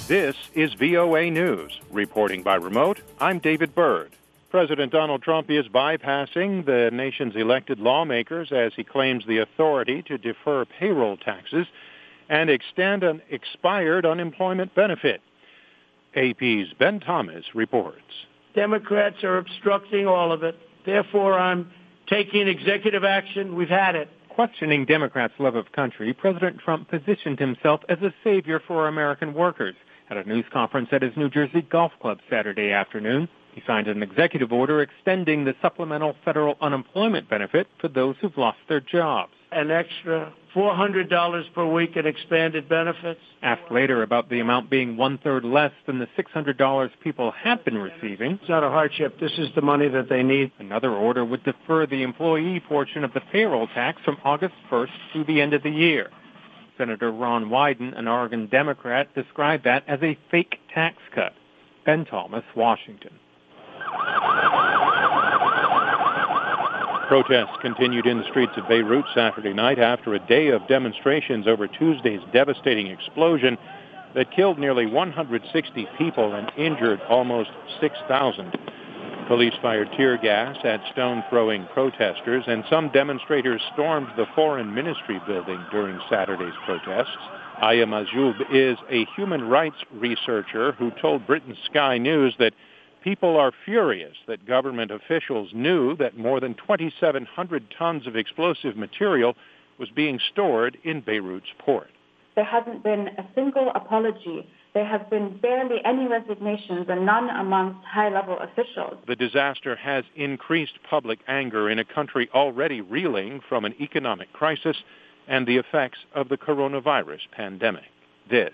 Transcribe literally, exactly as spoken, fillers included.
This is V O A News. Reporting by remote, I'm David Byrd. President Donald Trump is bypassing the nation's elected lawmakers as he claims the authority to defer payroll taxes and extend an expired unemployment benefit. A P's Ben Thomas reports. Democrats are obstructing all of it. Therefore, I'm taking executive action. We've had it. Questioning Democrats' love of country, President Trump positioned himself as a savior for American workers. At a news conference at his New Jersey golf club Saturday afternoon, he signed an executive order extending the supplemental federal unemployment benefit for those who've lost their jobs. An extra four hundred dollars per week in expanded benefits. Asked later about the amount being one-third less than the six hundred dollars people had been receiving. It's not a hardship. This is the money that they need. Another order would defer the employee portion of the payroll tax from August first through the end of the year. Senator Ron Wyden, an Oregon Democrat, described that as a fake tax cut. Ben Thomas, Washington. Protests continued in the streets of Beirut Saturday night after a day of demonstrations over Tuesday's devastating explosion that killed nearly one hundred sixty people and injured almost six thousand. Police fired tear gas at stone-throwing protesters, and some demonstrators stormed the Foreign Ministry building during Saturday's protests. Aya Majoub is a human rights researcher who told Britain's Sky News that people are furious that government officials knew that more than twenty-seven hundred tons of explosive material was being stored in Beirut's port. There hasn't been a single apology. There have been barely any resignations, and none amongst high-level officials. The disaster has increased public anger in a country already reeling from an economic crisis and the effects of the coronavirus pandemic. This